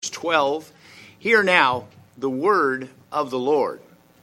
12. Hear now the word of the Lord.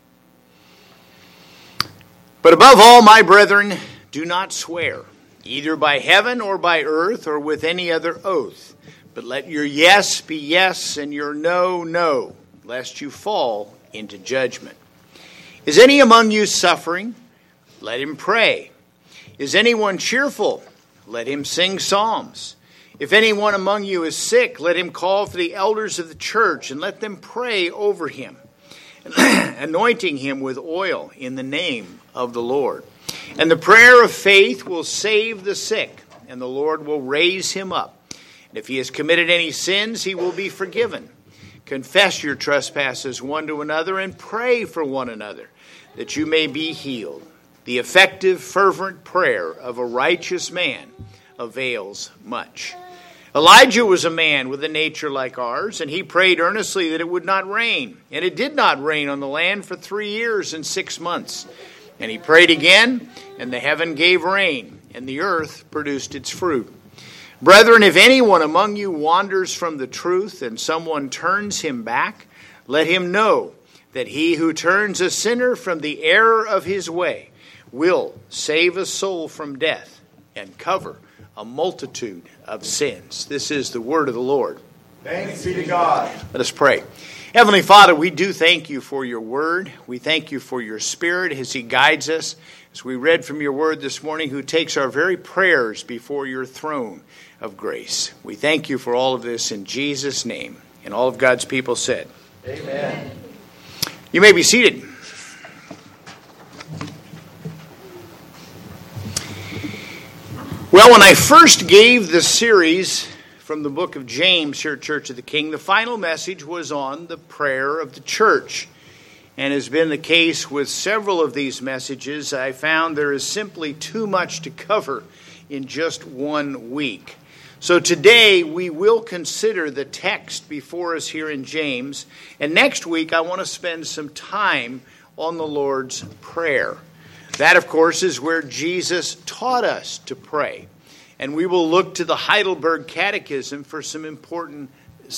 But above all, my brethren, do not swear, either by heaven or by earth or with any other oath, but let your yes be yes and your no, no, lest you fall into judgment. Is any among you suffering? Let him pray. Is anyone cheerful? Let him sing psalms. If anyone among you is sick, let him call for the elders of the church and let them pray over him, anointing him with oil in the name of the Lord. And the prayer of faith will save the sick, and the Lord will raise him up. And if he has committed any sins, he will be forgiven. Confess your trespasses one to another and pray for one another, that you may be healed. The effective, fervent prayer of a righteous man avails much. Elijah was a man with a nature like ours, and he prayed earnestly that it would not rain. And it did not rain on the land for 3 years and 6 months. And he prayed again, and the heaven gave rain, and the earth produced its fruit. Brethren, if anyone among you wanders from the truth, and someone turns him back, let him know that he who turns a sinner from the error of his way will save a soul from death and cover a multitude of sins. This is the word of the Lord. Thanks be to God. Let us pray. Heavenly Father, we do thank you for your word. We thank you for your Spirit as he guides us. As we read from your word this morning, who takes our very prayers before your throne of grace. We thank you for all of this in Jesus' name. And all of God's people said, Amen. You may be seated. Well, when I first gave the series from the book of James here at Church of the King, the final message was on the prayer of the church. And has been the case with several of these messages, I found there is simply too much to cover in just 1 week. So today we will consider the text before us here in James. And next week I want to spend some time on the Lord's Prayer. That, of course, is where Jesus taught us to pray. And we will look to the Heidelberg Catechism for some important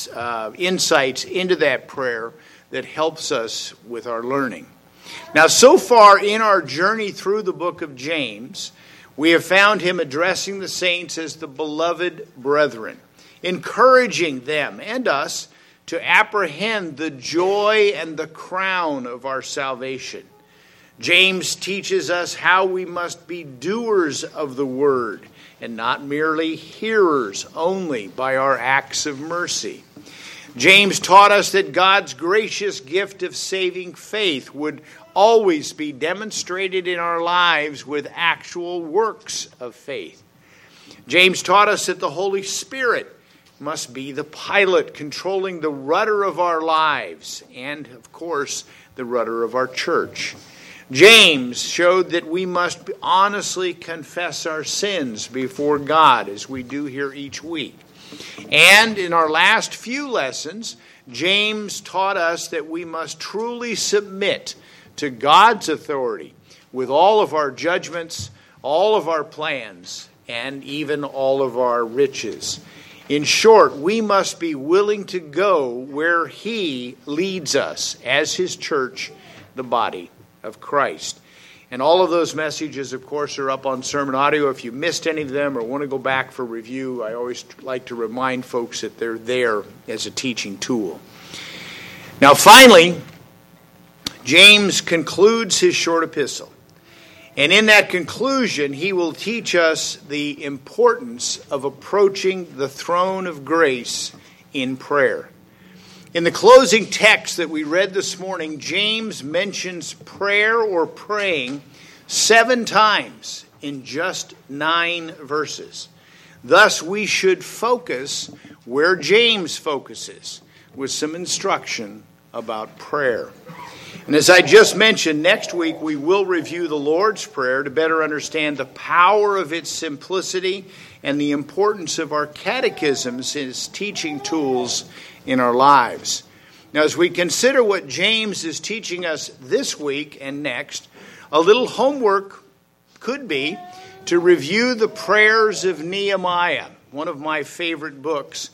insights into that prayer that helps us with our learning. Now, so far in our journey through the book of James, we have found him addressing the saints as the beloved brethren, encouraging them and us to apprehend the joy and the crown of our salvation. James teaches us how we must be doers of the word and not merely hearers only by our acts of mercy. James taught us that God's gracious gift of saving faith would always be demonstrated in our lives with actual works of faith. James taught us that the Holy Spirit must be the pilot controlling the rudder of our lives and, of course, the rudder of our church. James showed that we must honestly confess our sins before God, as we do here each week. And in our last few lessons, James taught us that we must truly submit to God's authority with all of our judgments, all of our plans, and even all of our riches. In short, we must be willing to go where he leads us as his church, the body of Christ. And all of those messages, of course, are up on sermon audio. If you missed any of them or want to go back for review, I always like to remind folks that they're there as a teaching tool. Now, finally, James concludes his short epistle. And in that conclusion, he will teach us the importance of approaching the throne of grace in prayer. In the closing text that we read this morning, James mentions prayer or praying 7 times in just 9 verses. Thus, we should focus where James focuses, with some instruction about prayer. And as I just mentioned, next week we will review the Lord's Prayer to better understand the power of its simplicity and the importance of our catechisms as teaching tools in our lives. Now, as we consider what James is teaching us this week and next, a little homework could be to review the prayers of Nehemiah, one of my favorite books.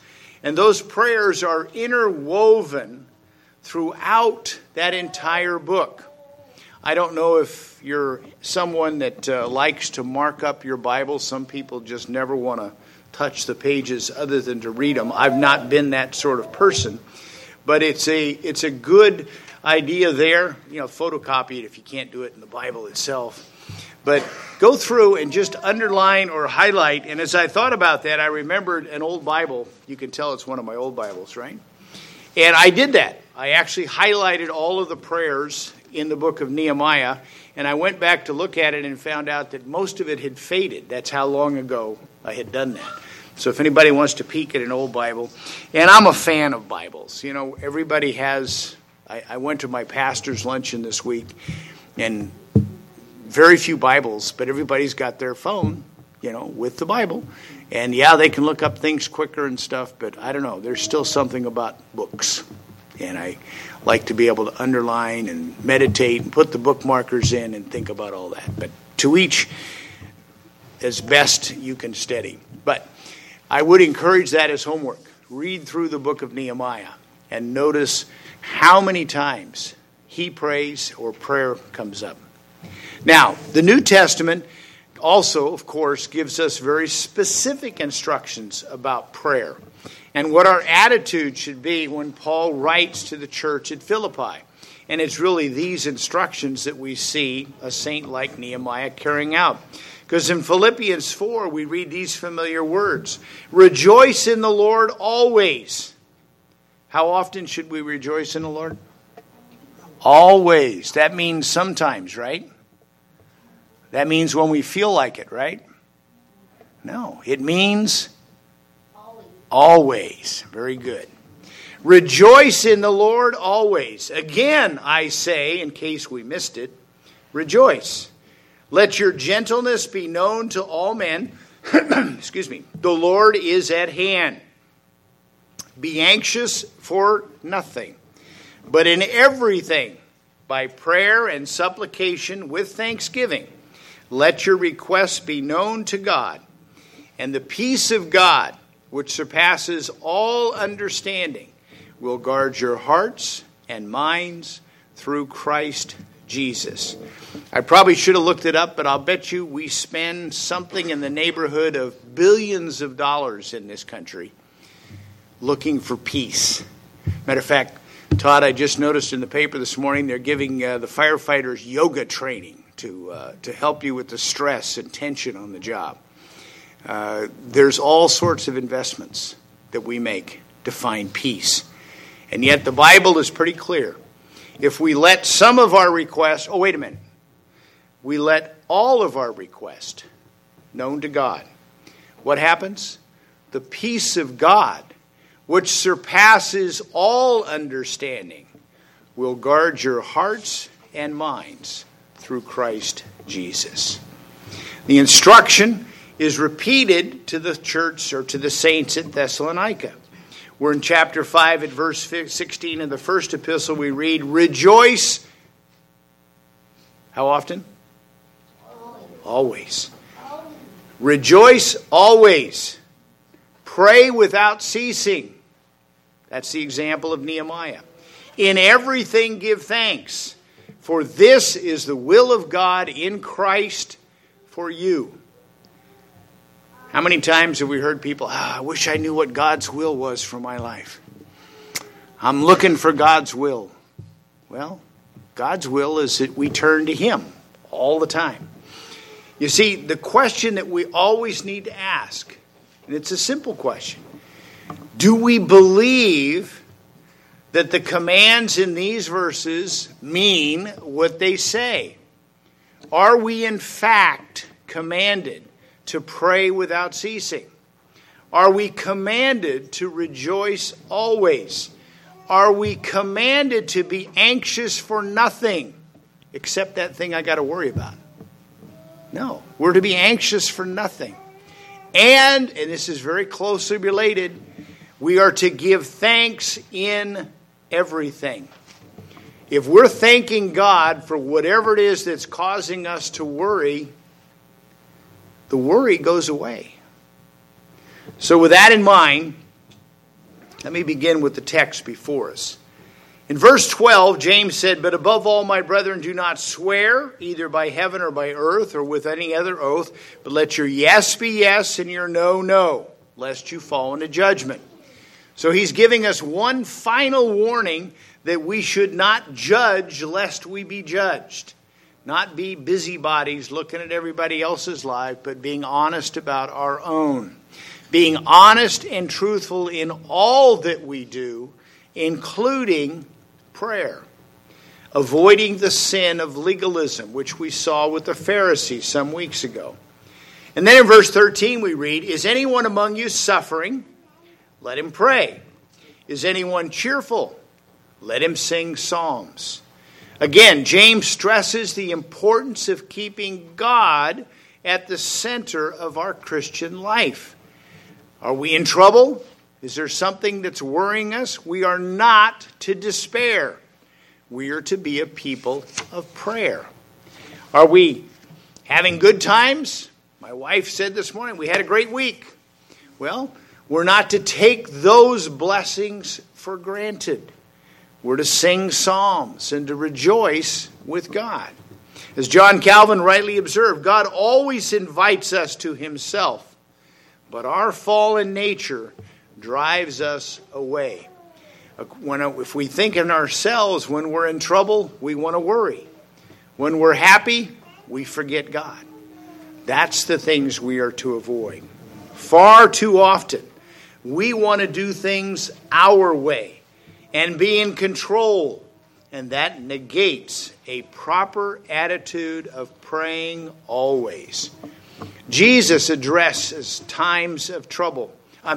And those prayers are interwoven throughout that entire book. I don't know if you're someone that likes to mark up your Bible. Some people just never want to touch the pages other than to read them. I've not been that sort of person. But it's a good idea there. Photocopy it if you can't do it in the Bible itself. But go through and just underline or highlight. And as I thought about that, I remembered an old Bible. You can tell it's one of my old Bibles, right? And I did that. I actually highlighted all of the prayers in the book of Nehemiah. And I went back to look at it and found out that most of it had faded. That's how long ago I had done that. So if anybody wants to peek at an old Bible. And I'm a fan of Bibles. Everybody has... I went to my pastor's luncheon this week. And very few Bibles, but everybody's got their phone, with the Bible. And they can look up things quicker and stuff, but I don't know. There's still something about books. And I like to be able to underline and meditate and put the bookmarkers in and think about all that. But to each, as best you can steady. But I would encourage that as homework. Read through the book of Nehemiah and notice how many times he prays or prayer comes up. Now, the New Testament also, of course, gives us very specific instructions about prayer and what our attitude should be when Paul writes to the church at Philippi. And it's really these instructions that we see a saint like Nehemiah carrying out. Because in Philippians 4, we read these familiar words. Rejoice in the Lord always. How often should we rejoice in the Lord? Always. That means sometimes, right? That means when we feel like it, right? No, it means always. Very good. Rejoice in the Lord always. Again, I say, in case we missed it, rejoice. Let your gentleness be known to all men. Excuse me. The Lord is at hand. Be anxious for nothing, but in everything, by prayer and supplication with thanksgiving, let your requests be known to God, and the peace of God, which surpasses all understanding, will guard your hearts and minds through Christ Jesus. I probably should have looked it up, but I'll bet you we spend something in the neighborhood of billions of dollars in this country looking for peace. Matter of fact, Todd, I just noticed in the paper this morning they're giving the firefighters yoga training to help you with the stress and tension on the job. There's all sorts of investments that we make to find peace. And yet the Bible is pretty clear. If we let some of our requests, we let all of our requests known to God, what happens? The peace of God, which surpasses all understanding, will guard your hearts and minds through Christ Jesus. The instruction is repeated to the church or to the saints at Thessalonica. We're in chapter 5 at verse 16 in the first epistle. We read, rejoice. How often? Always. Rejoice always. Pray without ceasing. That's the example of Nehemiah. In everything give thanks, for this is the will of God in Christ for you. How many times have we heard people, I wish I knew what God's will was for my life. I'm looking for God's will. Well, God's will is that we turn to Him all the time. You see, the question that we always need to ask, and it's a simple question, do we believe that the commands in these verses mean what they say? Are we in fact commanded to pray without ceasing? Are we commanded to rejoice always? Are we commanded to be anxious for nothing except that thing I got to worry about? No, we're to be anxious for nothing. And this is very closely related, we are to give thanks in everything. If we're thanking God for whatever it is that's causing us to worry, the worry goes away. So with that in mind, Let me begin with the text before us. In verse 12, James said, "But above all, my brethren, do not swear, either by heaven or by earth or with any other oath, but let your yes be yes and your no, no, lest you fall into judgment." So he's giving us one final warning that we should not judge lest we be judged. Not be busybodies looking at everybody else's life, but being honest about our own. Being honest and truthful in all that we do, including prayer. Avoiding the sin of legalism, which we saw with the Pharisees some weeks ago. And then in verse 13 we read, "Is anyone among you suffering? Let him pray. Is anyone cheerful? Let him sing psalms." Again, James stresses the importance of keeping God at the center of our Christian life. Are we in trouble? Is there something that's worrying us? We are not to despair. We are to be a people of prayer. Are we having good times? My wife said this morning, we had a great week. Well, we're not to take those blessings for granted. We're to sing psalms and to rejoice with God. As John Calvin rightly observed, God always invites us to himself, but our fallen nature drives us away. If we think in ourselves when we're in trouble, we want to worry. When we're happy, we forget God. That's the things we are to avoid. Far too often, we want to do things our way and be in control, and that negates a proper attitude of praying always. James addresses times of trouble.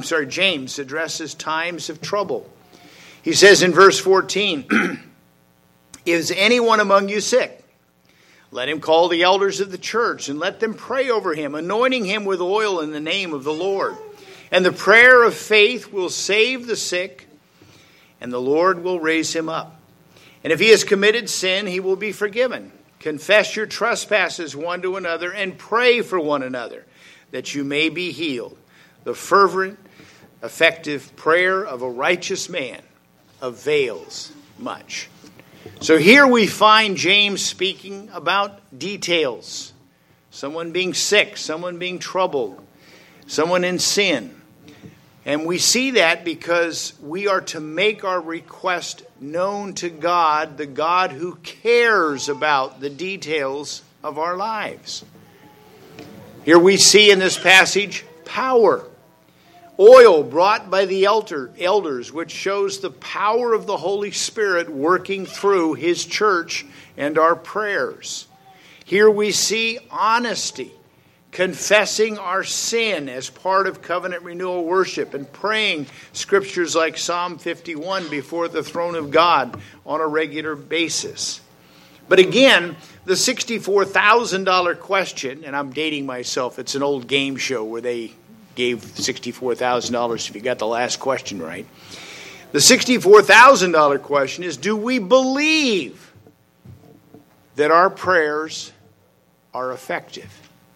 He says in verse 14, "Is anyone among you sick? Let him call the elders of the church and let them pray over him, anointing him with oil in the name of the Lord. And the prayer of faith will save the sick, and the Lord will raise him up. And if he has committed sin, he will be forgiven. Confess your trespasses one to another and pray for one another, that you may be healed. The fervent, effective prayer of a righteous man avails much." So here we find James speaking about details. Someone being sick, someone being troubled, someone in sin. And we see that because we are to make our request known to God, the God who cares about the details of our lives. Here we see in this passage power. Oil brought by the elders, which shows the power of the Holy Spirit working through his church and our prayers. Here we see honesty, confessing our sin as part of covenant renewal worship and praying scriptures like Psalm 51 before the throne of God on a regular basis. But again, the $64,000 question, and I'm dating myself, it's an old game show where they gave $64,000 if you got the last question right. The $64,000 question is, do we believe that our prayers are effective?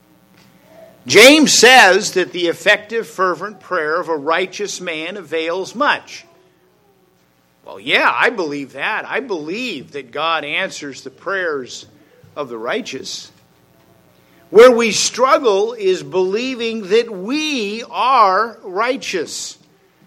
James says that the effective, fervent prayer of a righteous man avails much. Well, yeah, I believe that. I believe that God answers the prayers of the righteous. Where we struggle is believing that we are righteous.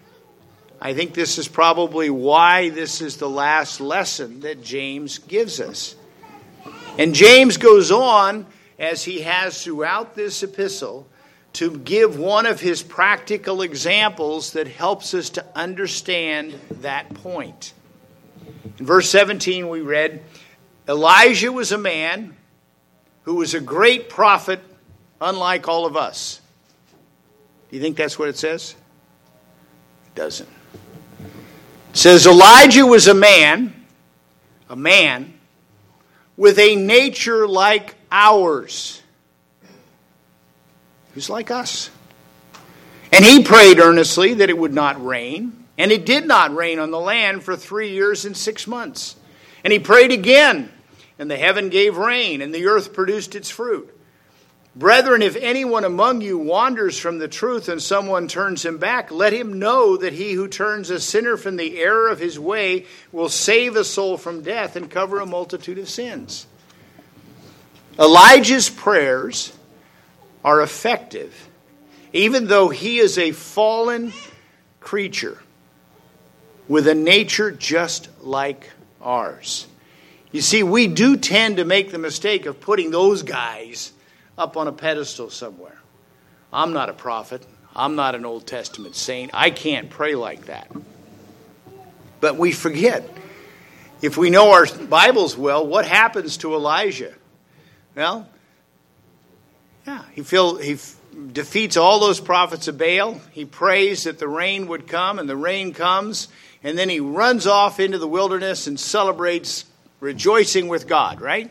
I think this is probably why this is the last lesson that James gives us. And James goes on, as he has throughout this epistle, to give one of his practical examples that helps us to understand that point. In verse 17 we read, Elijah was a man who was a great prophet, unlike all of us. Do you think that's what it says? It doesn't. It says Elijah was a man with a nature like ours. He was like us. And he prayed earnestly that it would not rain. And it did not rain on the land for 3 years and 6 months. And he prayed again. And the heaven gave rain, and the earth produced its fruit. Brethren, if anyone among you wanders from the truth and someone turns him back, let him know that he who turns a sinner from the error of his way will save a soul from death and cover a multitude of sins. Elijah's prayers are effective, even though he is a fallen creature with a nature just like ours. You see, we do tend to make the mistake of putting those guys up on a pedestal somewhere. I'm not a prophet. I'm not an Old Testament saint. I can't pray like that. But we forget. If we know our Bibles well, what happens to Elijah? Well, yeah, he defeats all those prophets of Baal. He prays that the rain would come, and the rain comes. And then he runs off into the wilderness and celebrates rejoicing with God, right?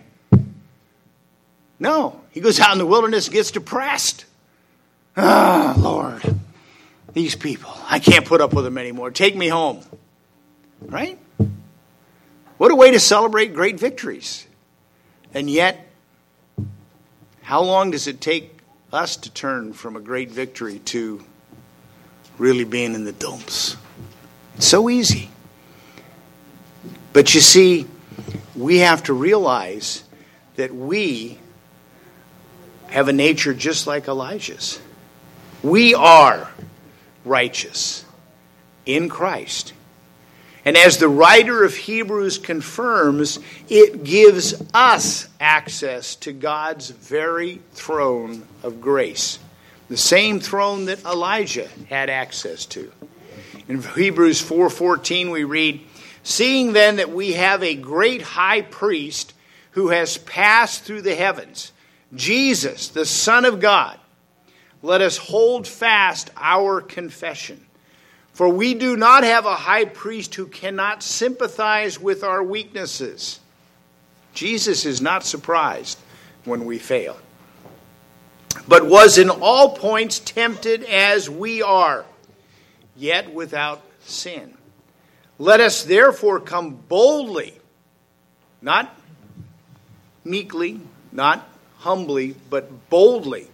No, he goes out in the wilderness and gets depressed. Ah, Lord, these people, I can't put up with them anymore. Take me home. Right? What a way to celebrate great victories. And yet, how long does it take us to turn from a great victory to really being in the dumps? It's so easy. But you see, we have to realize that we have a nature just like Elijah's. We are righteous in Christ. And as the writer of Hebrews confirms, it gives us access to God's very throne of grace. The same throne that Elijah had access to. In Hebrews 4:14 we read, "Seeing then that we have a great high priest who has passed through the heavens, Jesus, the Son of God, let us hold fast our confession. For we do not have a high priest who cannot sympathize with our weaknesses." Jesus is not surprised when we fail. "But was in all points tempted as we are, yet without sin. Let us therefore come boldly," not meekly, not humbly, but boldly.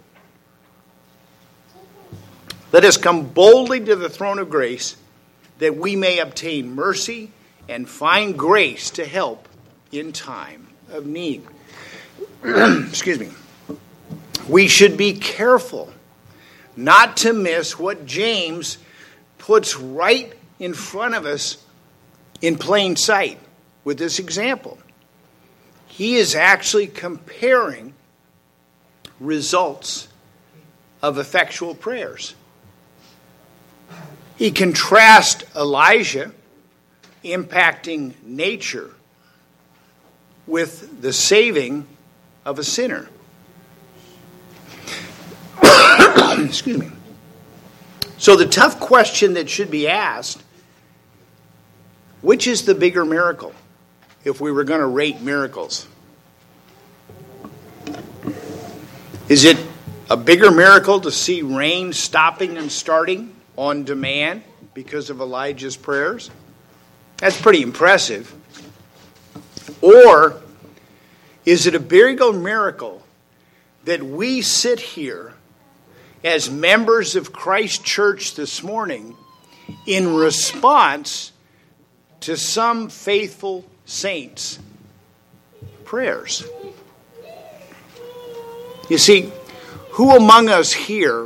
"Let us come boldly to the throne of grace, that we may obtain mercy and find grace to help in time of need." Excuse me. We should be careful not to miss what James puts right in front of us in plain sight with this example. He is actually comparing results of effectual prayers. He contrasts Elijah impacting nature with the saving of a sinner. Excuse me. So the tough question that should be asked, which is the bigger miracle if we were going to rate miracles? Is it a bigger miracle to see rain stopping and starting on demand because of Elijah's prayers? That's pretty impressive. Or is it a bigger miracle that we sit here as members of Christ Church this morning in response to some faithful saints' prayers? You see, who among us here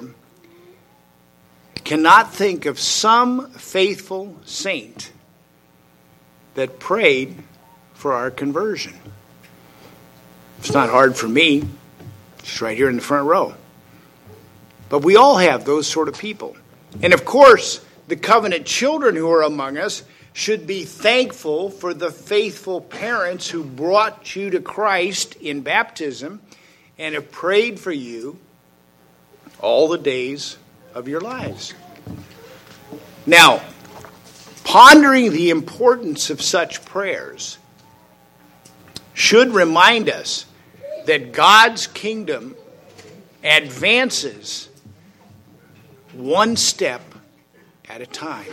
cannot think of some faithful saint that prayed for our conversion? It's not hard for me. It's right here in the front row. But we all have those sort of people. And of course, the covenant children who are among us should be thankful for the faithful parents who brought you to Christ in baptism and have prayed for you all the days of your lives. Now, pondering the importance of such prayers should remind us that God's kingdom advances one step at a time.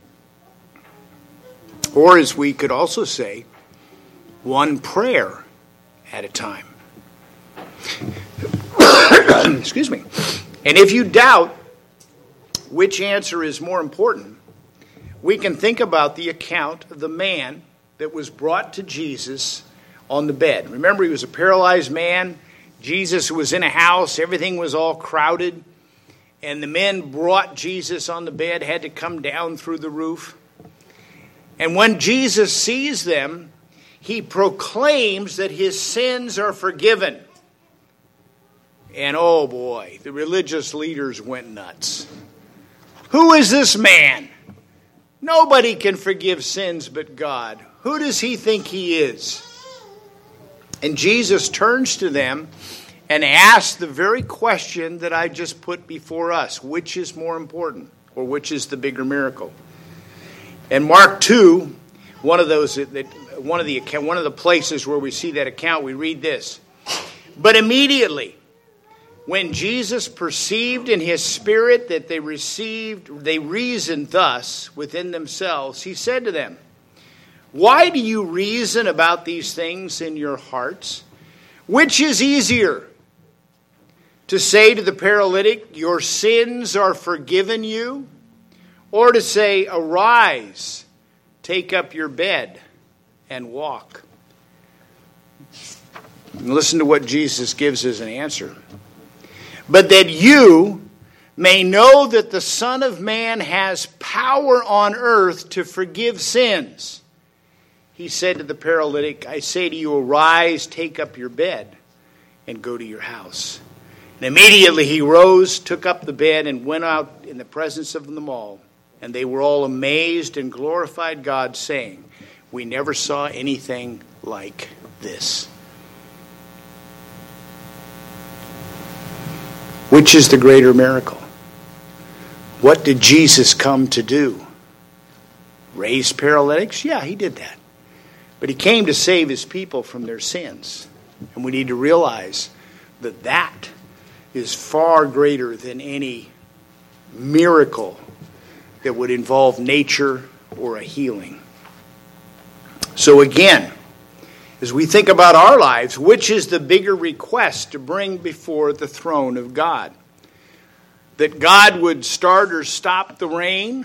Or as we could also say, one prayer at a time. Excuse me. And if you doubt which answer is more important, we can think about the account of the man that was brought to Jesus on the bed. Remember, he was a paralyzed man. Jesus was in a house. Everything was all crowded. And the men brought Jesus on the bed, had to come down through the roof. And when Jesus sees them, he proclaims that his sins are forgiven. And oh boy, the religious leaders went nuts. Who is this man? Nobody can forgive sins but God. Who does he think he is? And Jesus turns to them and asks the very question that I just put before us. Which is more important? Or which is the bigger miracle? In Mark 2, one of the places where we see that account, we read this. But immediately, when Jesus perceived in his spirit that they reasoned thus within themselves, he said to them, "Why do you reason about these things in your hearts? Which is easier, to say to the paralytic, 'Your sins are forgiven you,' or to say, 'Arise, take up your bed and walk'?" And listen to what Jesus gives as an answer. "But that you may know that the Son of Man has power on earth to forgive sins." He said to the paralytic, "I say to you, arise, take up your bed, and go to your house." And immediately he rose, took up the bed, and went out in the presence of them all. And they were all amazed and glorified God, saying, "We never saw anything like this." Which is the greater miracle? What did Jesus come to do? Raise paralytics? Yeah, he did that. But he came to save his people from their sins. And we need to realize that that is far greater than any miracle that would involve nature or a healing. So again, as we think about our lives, which is the bigger request to bring before the throne of God? That God would start or stop the rain,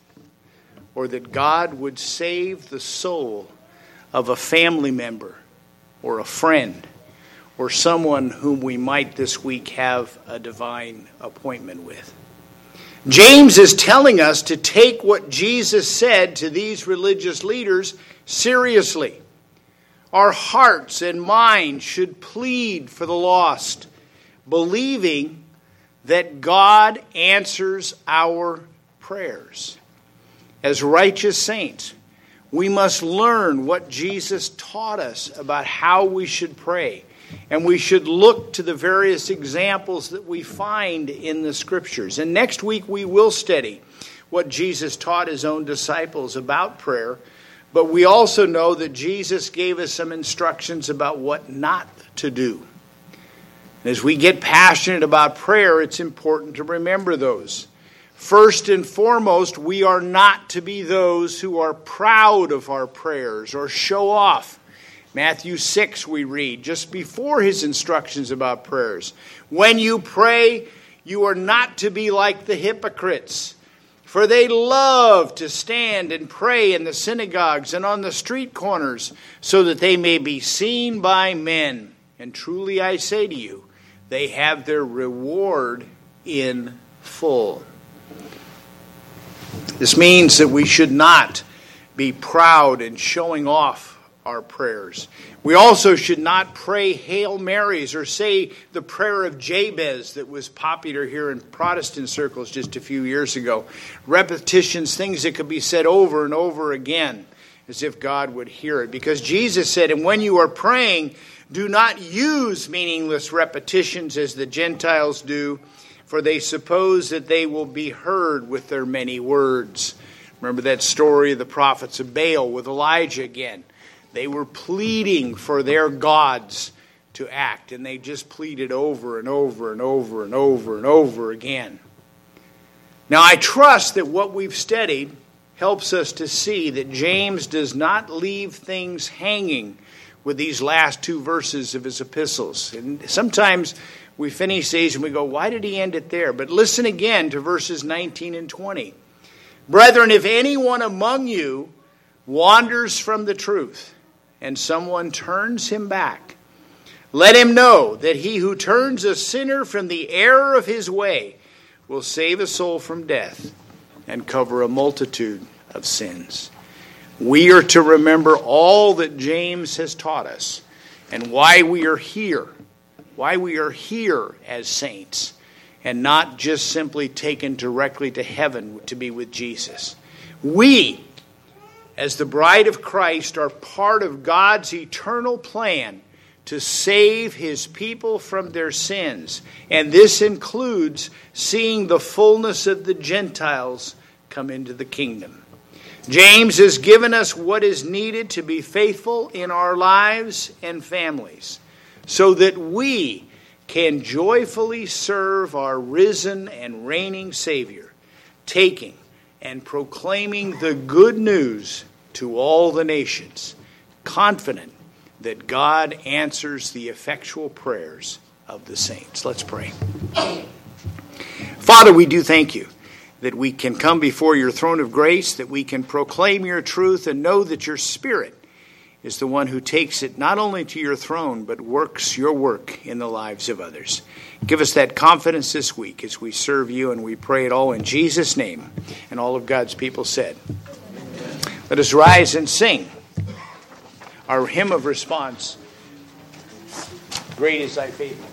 or that God would save the soul of a family member or a friend or someone whom we might this week have a divine appointment with? James is telling us to take what Jesus said to these religious leaders seriously. Our hearts and minds should plead for the lost, believing that God answers our prayers. As righteous saints, we must learn what Jesus taught us about how we should pray. And we should look to the various examples that we find in the Scriptures. And next week we will study what Jesus taught his own disciples about prayer. But we also know that Jesus gave us some instructions about what not to do. As we get passionate about prayer, it's important to remember those. First and foremost, we are not to be those who are proud of our prayers or show off. Matthew 6 we read, just before his instructions about prayers. "When you pray, you are not to be like the hypocrites, for they love to stand and pray in the synagogues and on the street corners, so that they may be seen by men. And truly I say to you, they have their reward in full." This means that we should not be proud in showing off our prayers. We also should not pray Hail Marys or say the prayer of Jabez that was popular here in Protestant circles just a few years ago. Repetitions, things that could be said over and over again as if God would hear it. Because Jesus said, "And when you are praying, do not use meaningless repetitions as the Gentiles do, for they suppose that they will be heard with their many words." Remember that story of the prophets of Baal with Elijah again. They were pleading for their gods to act, and they just pleaded over and over and over and over and over again. Now, I trust that what we've studied helps us to see that James does not leave things hanging with these last two verses of his epistles. And sometimes we finish these and we go, why did he end it there? But listen again to verses 19 and 20. Brethren, if anyone among you wanders from the truth, and someone turns him back, let him know that he who turns a sinner from the error of his way will save a soul from death and cover a multitude of sins. We are to remember all that James has taught us and why we are here as saints and not just simply taken directly to heaven to be with Jesus. We, as the bride of Christ, are part of God's eternal plan to save his people from their sins. And this includes seeing the fullness of the Gentiles come into the kingdom. James has given us what is needed to be faithful in our lives and families, so that we can joyfully serve our risen and reigning Savior, taking and proclaiming the good news to all the nations, confident that God answers the effectual prayers of the saints. Let's pray. Father, we do thank you that we can come before your throne of grace, that we can proclaim your truth and know that your Spirit is the one who takes it not only to your throne, but works your work in the lives of others. Give us that confidence this week as we serve you, and we pray it all in Jesus' name. And all of God's people said, let us rise and sing our hymn of response, Great is Thy Faithfulness.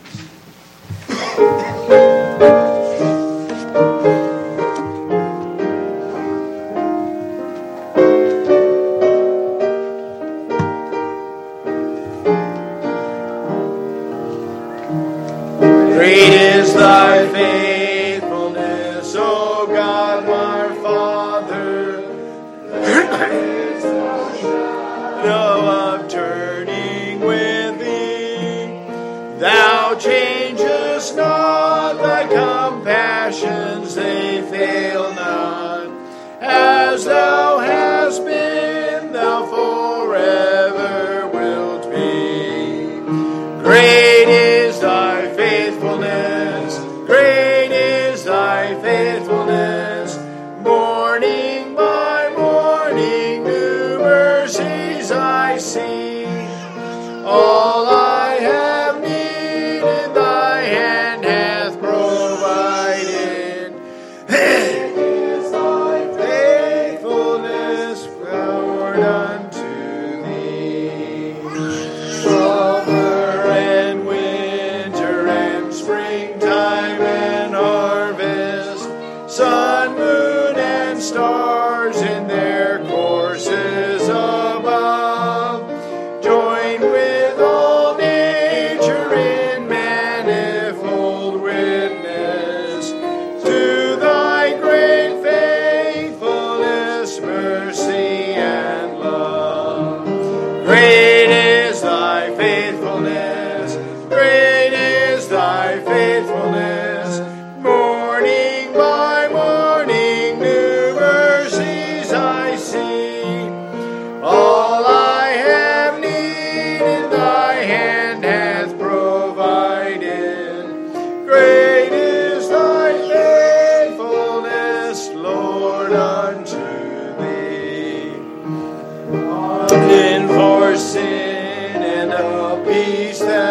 Great is thy faithfulness, O God, my Father. There is no shadow of turning with thee. Thou changest not, thy compassions, they fail not. As thou hast been, thou forever wilt be. Great is thy faithfulness, great is thy faithfulness. Morning by morning, new mercies I see. All I have needed, thy hand hath provided. Great is thy faithfulness, Lord, unto thee. Summer and winter and springtime and harvest, sun, moon, and stars in their courses above, join with all nature in manifold witness to thy great faithfulness, mercy, and love. Great is thy faithfulness, great is thy faithfulness. Morning by morning, new mercies I see. All I have needed, thy hand hath provided. Great is thy faithfulness, Lord, unto thee. Pardon for sin and a peace that